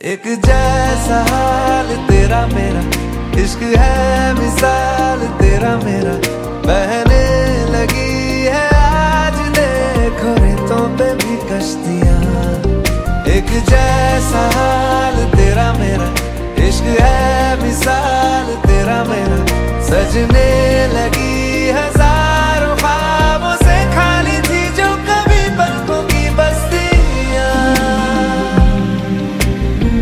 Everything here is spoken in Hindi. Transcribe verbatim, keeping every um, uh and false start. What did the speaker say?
एक जैसा हाल तेरा मेरा, इश्क है मिसाल तेरा मेरा, बहने लगी है आज देखो रेतों पे भी कश्तियां। एक जैसा हाल